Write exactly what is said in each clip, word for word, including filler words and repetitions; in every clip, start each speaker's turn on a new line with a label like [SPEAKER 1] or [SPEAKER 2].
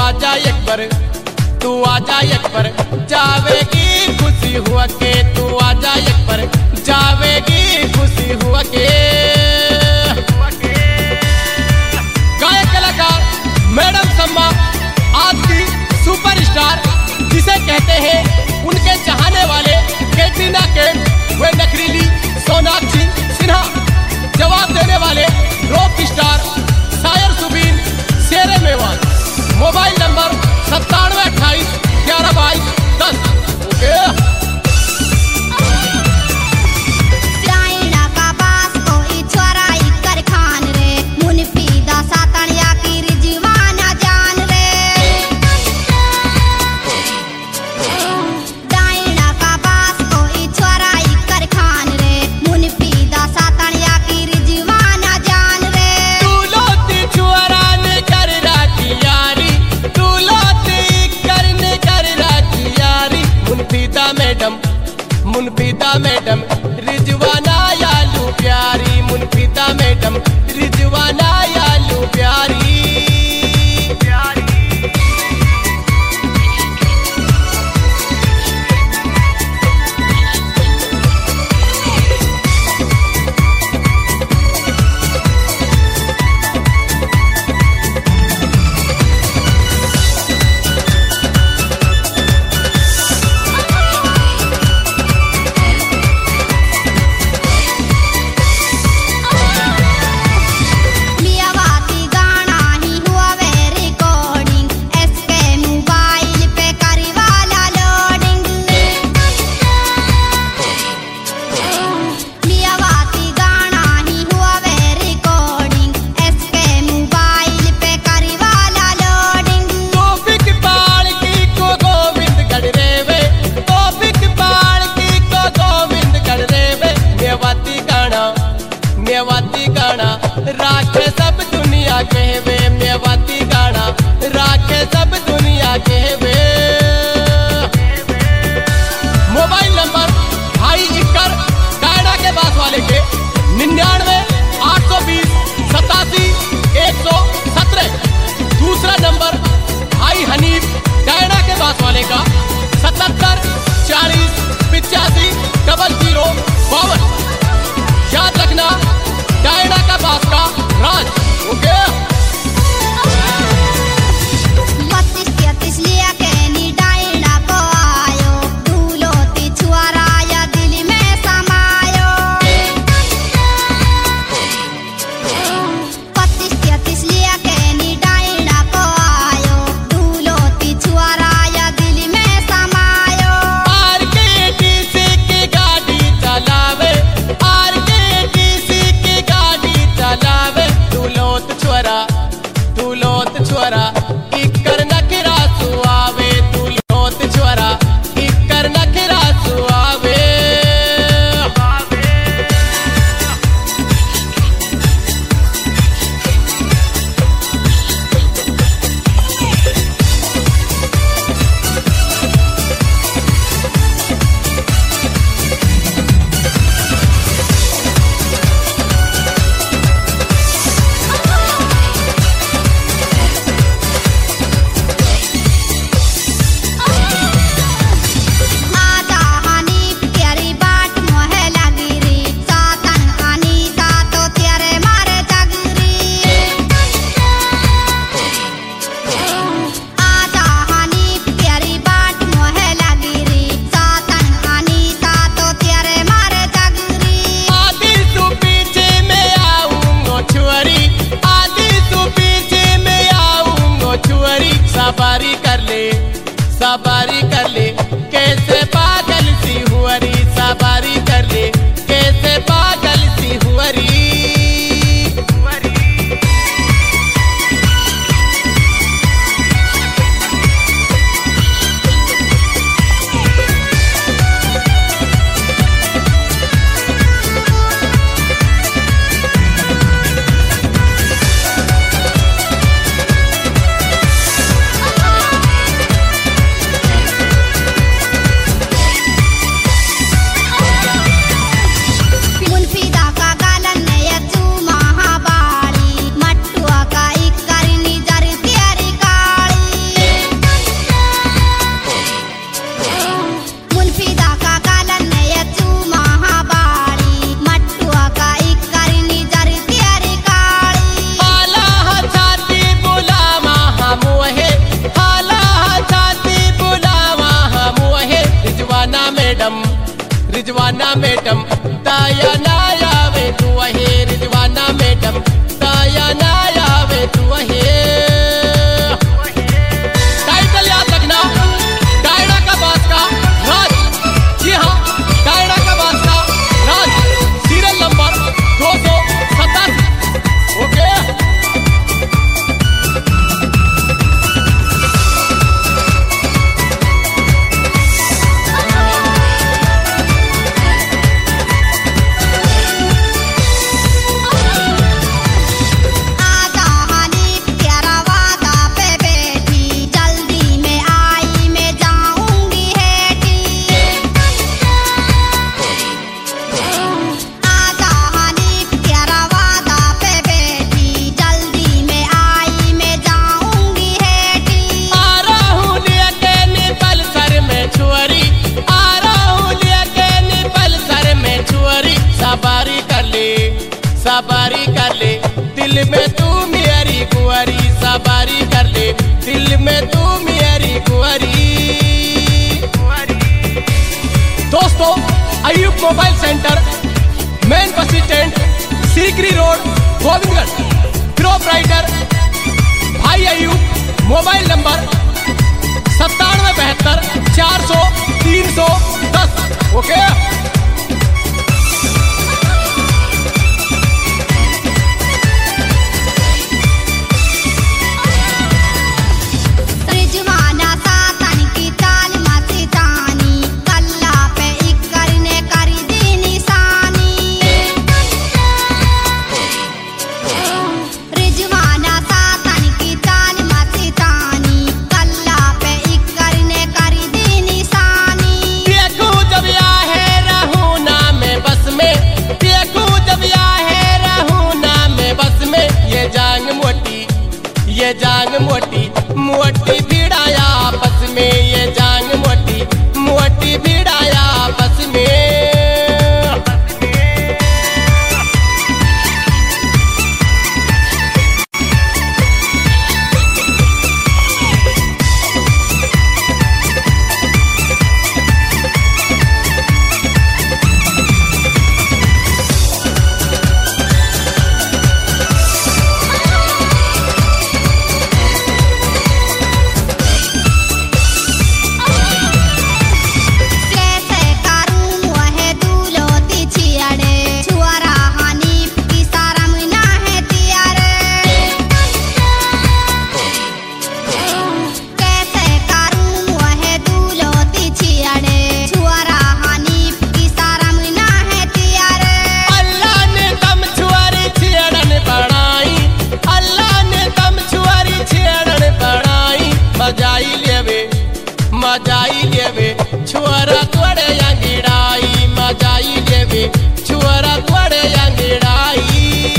[SPEAKER 1] आजा एक बार, तू आजा एक बार, जावेगी खुशी हुआ के, तू आजा एक बार, जावेगी खुशी हुआ के। गायक कलाकार मैडम सम्मा आज की सुपरस्टार जिसे कहते हैं, उनके चाहने वाले कैटरीना कैफ, वे नखरीली सोनाक्षी सिन्हा, जवाब देने वाले रॉक स्टार शायर सुबीन शेरे मेवान। मोबाइल नंबर सत्तानवे अट्ठाईस ग्यारह बाईस दस। ओके मुनफीदा मैडम रिजवाना यालू प्यारी, मुनफीदा मैडम रिजवाना यालू प्यारी। मेवाती गाना राखे सब दुनिया कहवे, मेवाती गाना राखे सब दुनिया कहवे। मोबाइल नंबर भाई इक्कर कायड़ा के पास वाले के निन्यानवे आठ सौ बीस सतासी एक सौ सत्रह। दूसरा नंबर भाई हनीफ कायड़ा के पास वाले का सतहत्तर चालीस पिचासी डबल जीरो बावन। याद रखना डायना का पास का राज। ओके
[SPEAKER 2] बत्तीस तैतीस लिया के नी डायना को आयो, दूलो ती छुआरा या दिल में समायो। बत्तीस तैतीस लिया के नी डायना को आयो, दूलो ती छुआरा या दिल में समायो।
[SPEAKER 1] आरकेटीसी की गाड़ी चलावे, आरकेटीसी की गाड़ी चलावे, दूलोत छुआरा दूलोत छुआरा इक्कर नखरा सुआवे, दूलोत छुआरा इक्कर नखरा सुआवे। सवारी कर ले, सवारी कर ले, कैसे पागल सी हुआरी, सवारी कर ले, कैसे पागल सी हुआरी। Mobile centre, main bus stand, Sikri road, Govindgarh. Proprietor भाई अयूब। मोबाइल नंबर सत्तानवे बहत्तर चार सौ तीन सौ दस। ओके। ये जांग मोटी मोटी भिड़ाया आपस में, ये जांग मोटी मोटी भिड़ाया आपस में। मजाई लेवे छुआरा तोड़े अंगिड़ाई, मजाई लेवे छुआरा तोड़े अंगिड़ाई।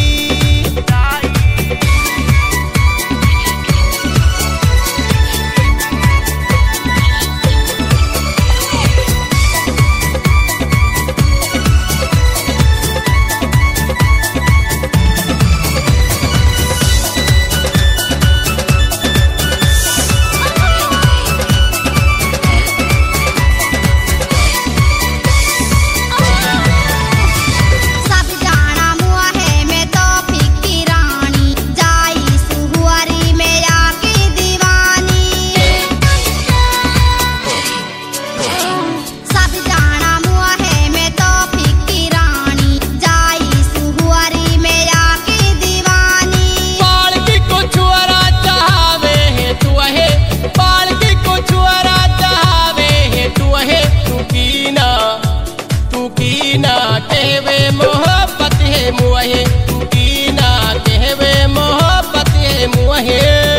[SPEAKER 1] कहवे मोहब्बत है मुहे, की ना कहवे मोहब्बत है मुहे।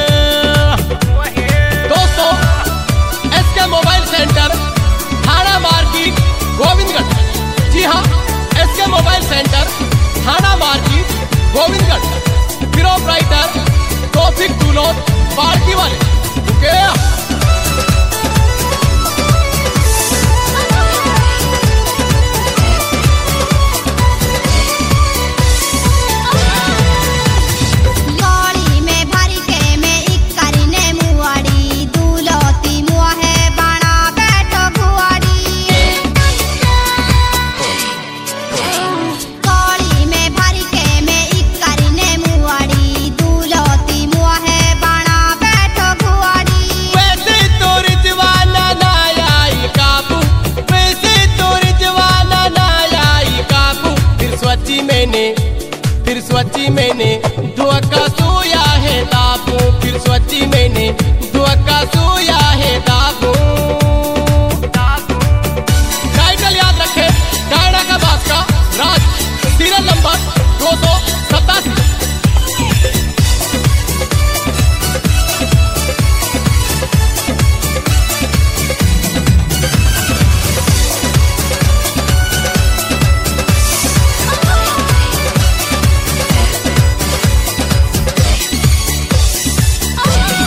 [SPEAKER 1] दोस्तों, एसके मोबाइल सेंटर, थाना मार्केट, गोविंदगढ़। जी हाँ, एसके मोबाइल सेंटर, थाना market, Govindgarh. Proprietor Taufiq Dulot party वाले। ओके। फिर सोची मैंने धोखा सोया है तापू, फिर सोची मैंने